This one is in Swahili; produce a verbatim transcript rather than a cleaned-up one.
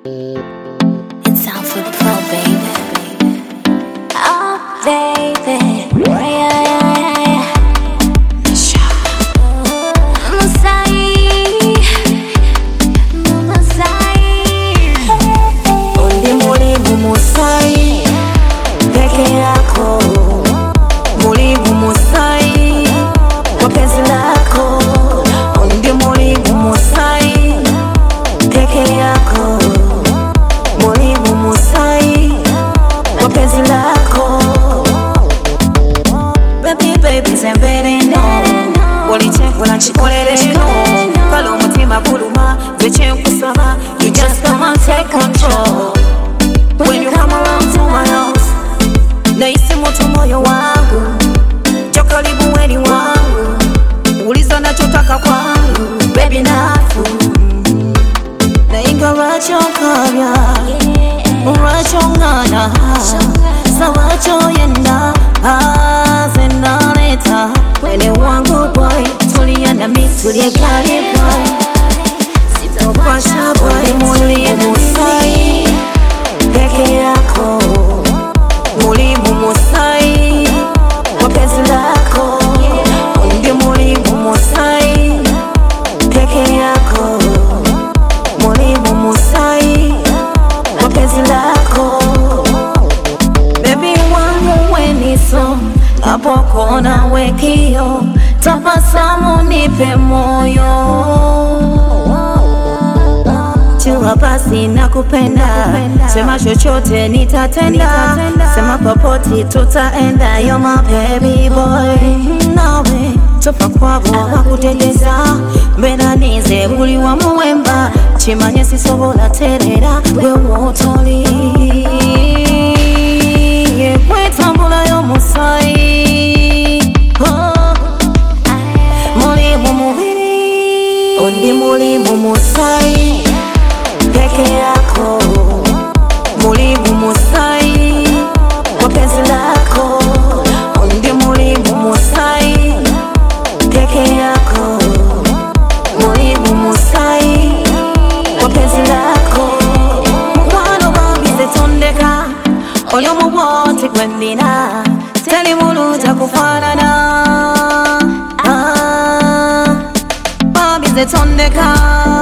It's out for pro, baby. Oh, baby. Yeah, yeah, yeah. Musai, Musai. Undi mulimu Musai, peke yako. Mulimu Musai, kwa penzi lako. Undi mulimu Musai, peke yako. Mulimu Musai, kwa penzi lako. Baby, baby, zembere no. Walichekwa na chikolere no. Kalo umutima kuluma, veche nkusaba. You just come and take control. When you come around to my house, nahisi moto moyo wangu. Njoo karibu weni wangu, uliza nachotaka kwangu. Baby nafu, na inga racho kabya, racho ngana, sawacho yenda, zenaleta. Wene wangu boy, tulia na mi tulie kali boy. Sitopasha boy, mulimu Musai, peke yako. Mulimu Musai, kwa penzi lako. Undi mulimu Musai, peke yako. Mulimu Musai, kwa penzi lako. Baby wangu weniso, napoko na wekio. Tabasamu nipe moyo. Chua basi nakupenda, sema chochote nitatenda, sema popoti tutaenda. You're my baby boy. Nawe topa kwabo wakuteleza, mbena nize uli wa muwemba. Chimanye sisobola terera, we wotoli. Yekwe tambula yo Musai, oh. Mulimu mubiri, undi mulimu Musai, peke yako. Mulimu Musai, kwa penzi lako. Undi mulimu Musai, peke yako. Mulimu Musai, kwa penzi lako. Mukwano babize tondeka, olyo muwote gwendina. Teli muluja kufanana, ah, babize tondeka.